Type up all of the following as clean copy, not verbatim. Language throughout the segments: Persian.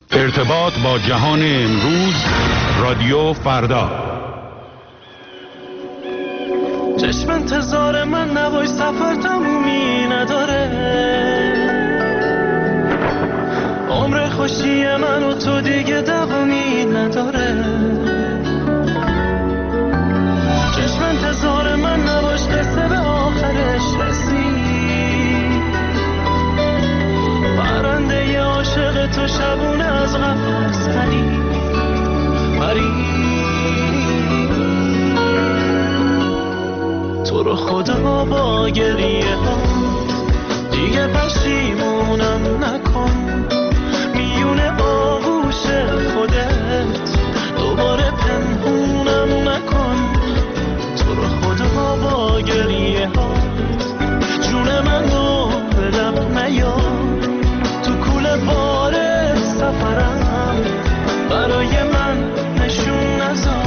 ارتباط با جهان امروز، رادیو فردا. چشم انتظار من نباش، سفر تمومی نداره. عمر خوشی من و تو دیگه دوامی نداره. چشم انتظار من نباش، قصه به آخرش رسید. پرنده عاشق تو شبونه از قفس پرید. تو رو خدا با گریه ها دیگه پشیمونم نکن. میون آغوش خودت دوباره پنهونم نکن. تو رو خدا با گریه ها جون منو به لب نیار. تو کوله بار سفرم برای من نشون نذار.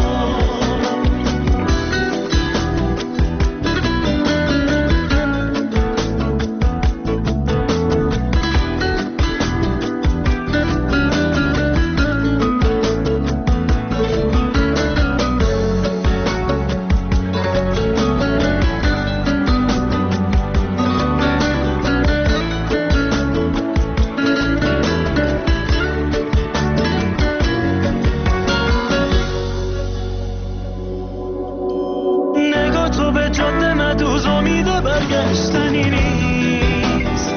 برگشتنی نیست.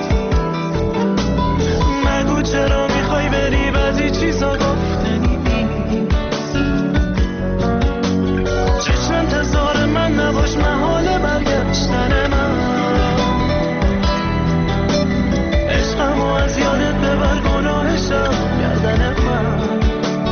مگو چرا میخوای بری، بعضی چیزا گفتنی نیست. چشم انتظار من نباش، محال برگشتن من. عشقمو از یادت ببر، گناهشم گردن من.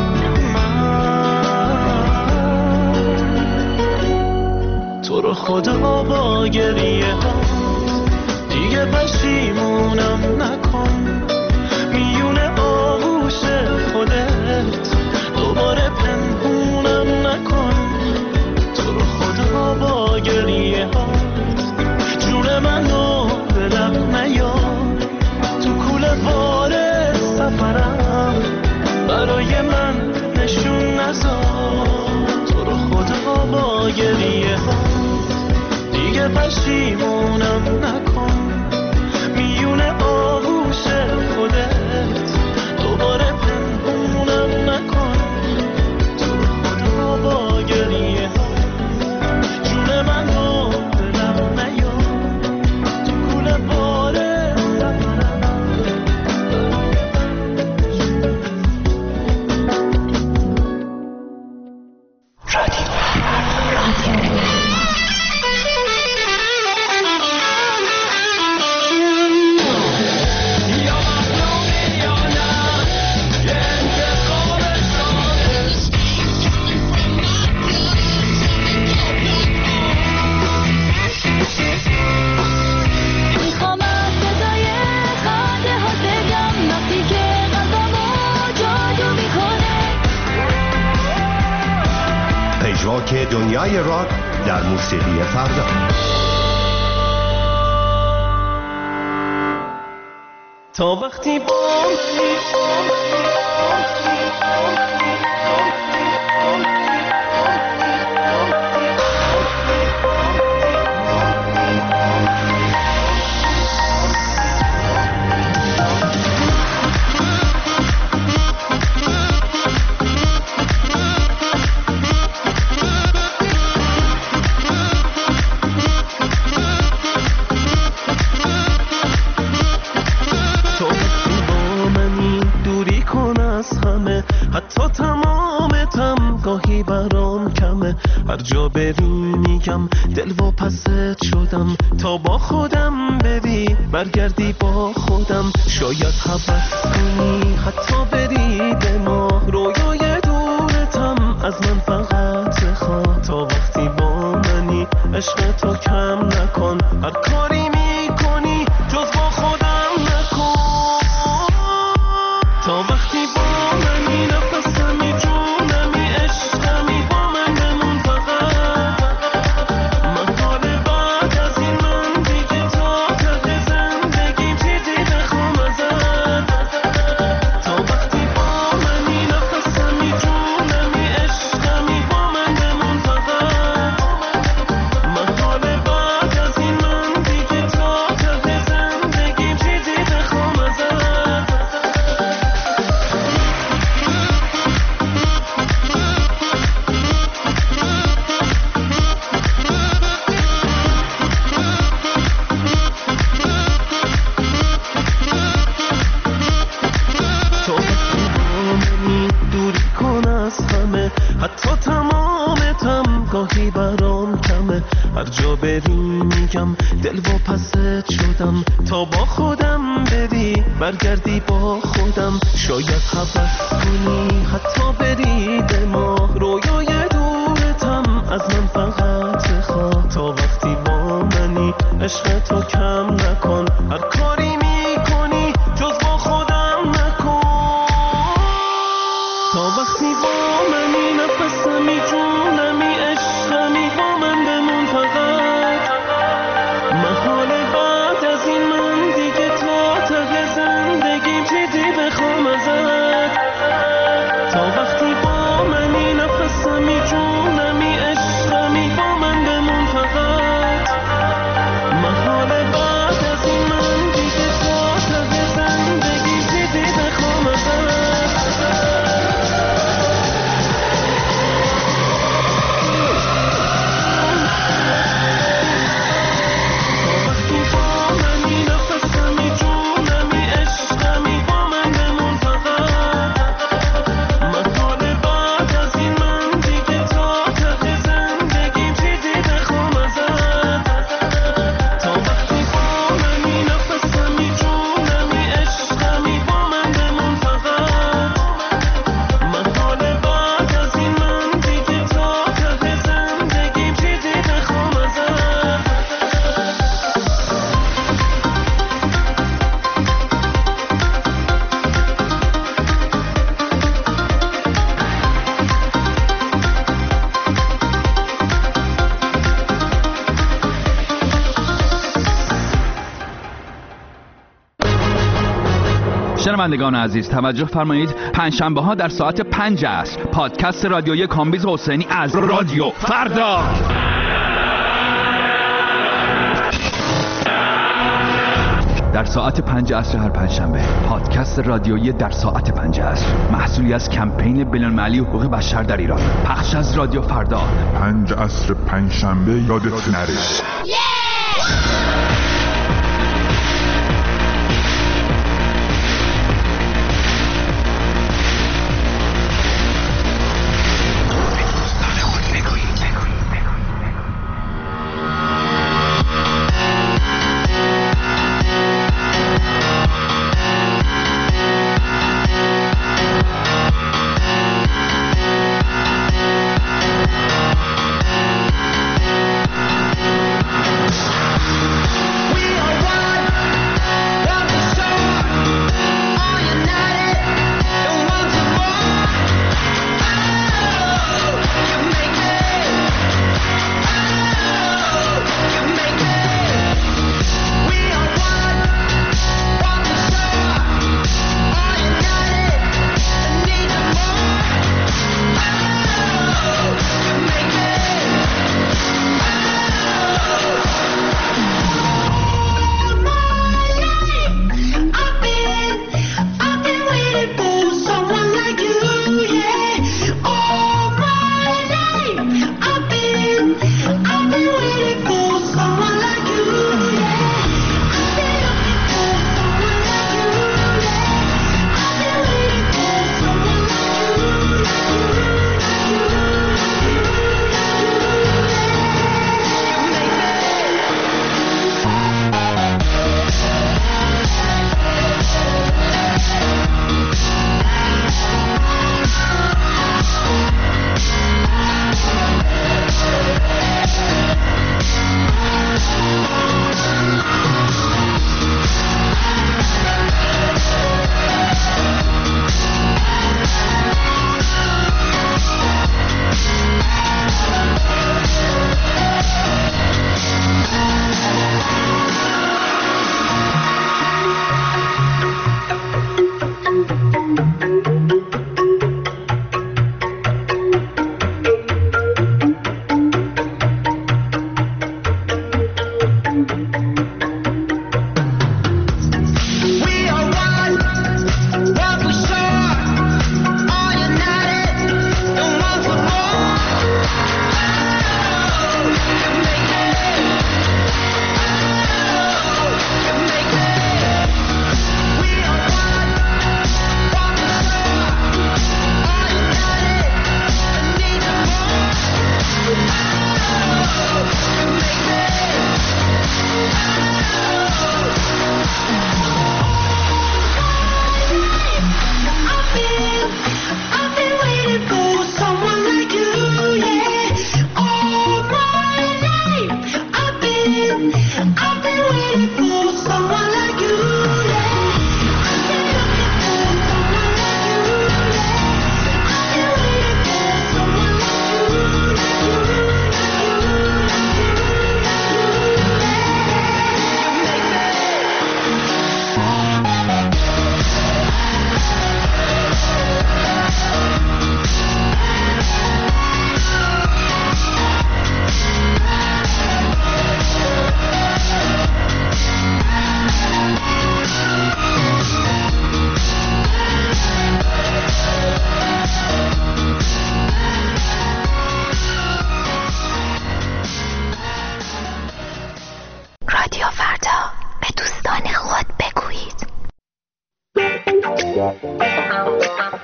تو رو خدا با گریه ها دیگه پشیمونم نکن. میون آغوش خودت دوباره پنهونم نکن. تو رو خدا با گریه ها جون منو به لب نیار. تو کوله بار سفرم برای من نشون نذار. تو رو خدا با گریه ها دیگه پشیمونم نکن. میون آغوش خودت دوباره پنهونم نکن. تو رو خدا با گریه ها جون منو به لب نیار. تو کوله بار سفرم که دنیای راک در موسیقی فردا. تا وقتی با حتی تمامتم گاهی برام کمه. هر جا بری میگم دل و پست شدم. تا با خودم بری برگردی با خودم. شاید حبت کنی حتی بری به ما. رویای دورتم از من فقط بخواه. تا وقتی با منی عشق تو کم نکن. هر کاری میکنی جز با خودم نکن. تا وقتی با منی نفسمی جونمی عشقمی با من بمون فقط. محال بعد از این من دیگه تا ته زندگیم چیزی نخوام ازت. تا وقتی با حتی تمامتم گاهی برام کمه، هر جا بری میگم دل و پست شدم، تا با خودم بری برگردی با خودم، شاید حبس کنی حتی بری دما، رویای دورتم از من فقط خواه، تا وقتی با منی عشق تو کم نکن، هر کاری میکنی جز با خودم نکن، تا وقتی با منی نفسمی جونمی عشقمی با من بمون فقط، محال بعد از این من دیگه تا ته زندگیم چیزی بخوام ازت، تا وقتی با منی نفسمی جونمی عشقمی با من بمون فقط، محال بعد از این من دیگه تا ته زندگیم چیزی بخوام ازت. شنوندگان عزیز توجه فرمایید، پنجشنبه ها در ساعت 5 عصر پادکست رادیویی کامبیز حسینی از رادیو فردا. در ساعت 5 عصر هر پنجشنبه پادکست رادیویی در ساعت 5 عصر، محصولی از کمپین بین‌المللی حقوق بشر در ایران، پخش از رادیو فردا. 5 عصر پنجشنبه یادت نره.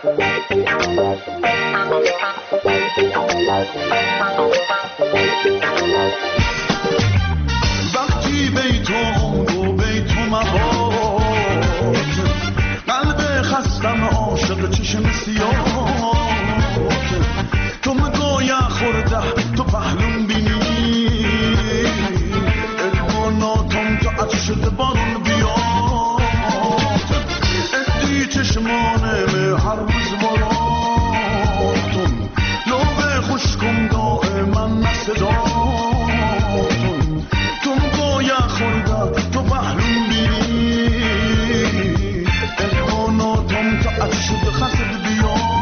وقتی بیتم گو بیتم مباد قلب خستم عاشق چشم سیاه تو مگویا خورده تو پهلون بینی الگوناتم تو عطشت بارون بیاد ادی چشمانم هر روز مراتم لوبه خوشکم دائما نصداتم تو مگویا خورده تو پهلون بینی الگوناتم تو عطشت خسد بیاد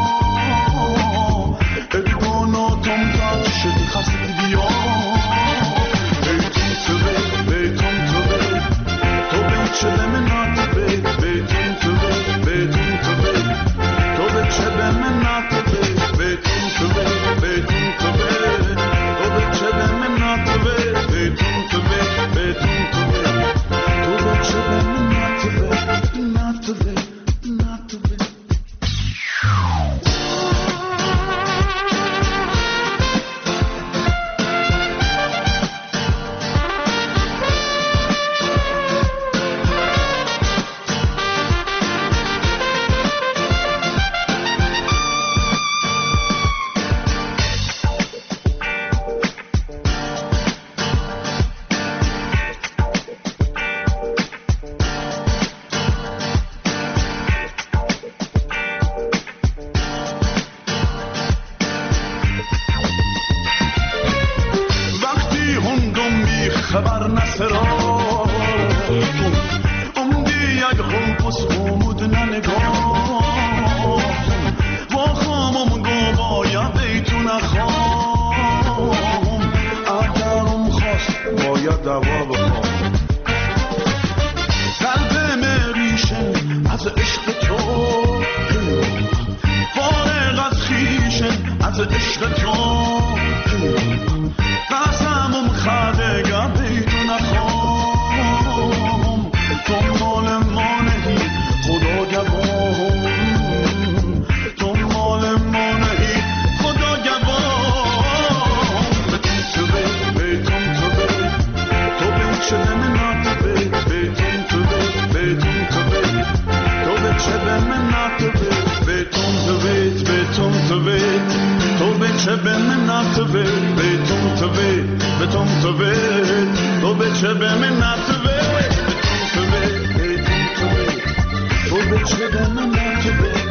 الگوناتم تو عطشت خسد بیاد خبر نسراتون امدی یک خوبس خومود ننگاتون با خامم گو باید بیتون خام اگرم خواست باید دوا بخوام قلب مریشن از عشق تو فارغ از خیشن از عشق تو قسمم خدگه بیتون خام تو مال ما نهی خدا گوام تو مال ما نهی خدا گوام بتون تو بیتون تو بیچه بمنات بیتون تو بیتون تو بیچه بمنات بیتون تو بیتون تو تو بیچه بمنات بیتون تو بیتون تو بیچه بمنات بیتون تو بیچه بمنات